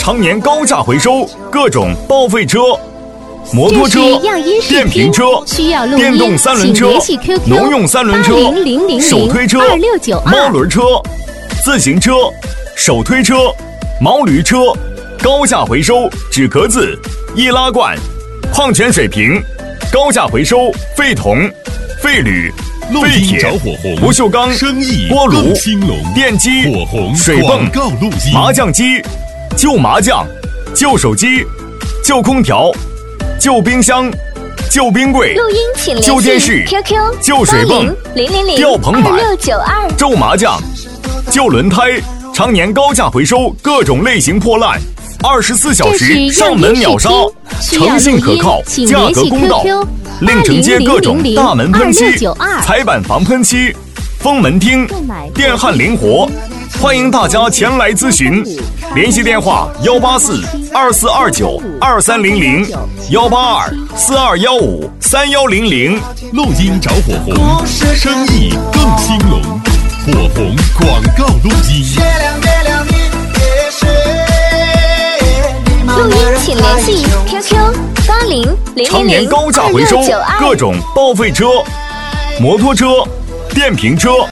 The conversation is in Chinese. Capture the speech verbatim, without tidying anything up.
常年高价回收各种报废车、摩托车、电瓶车、电动三轮车、农用三轮车、手推车、猫轮车、自行车、手推车、毛驴车，高价回收纸壳子、易拉罐、矿泉水瓶，高价回收废铜、废铝、废铁、不锈钢、锅炉、电机、水泵、麻将机、旧麻将、旧手机、旧空调、旧冰箱、旧冰柜、旧电视、旧水泵、吊棚板、旧麻将、旧轮胎，常年高价回收各种类型破烂，二十四小时上门秒杀，诚信可靠，价格公道。另承接各种大门喷漆、彩板防喷漆、封门厅，电焊灵活，欢迎大家前来咨询。联系电话：幺八四二四二九二三零零，幺八二四二幺五三幺零零。 录音找火红，生意更兴隆。火红广告录音。 录音请联系 Q Q 八零零常年高价回收各种报废车、摩托车、电瓶车。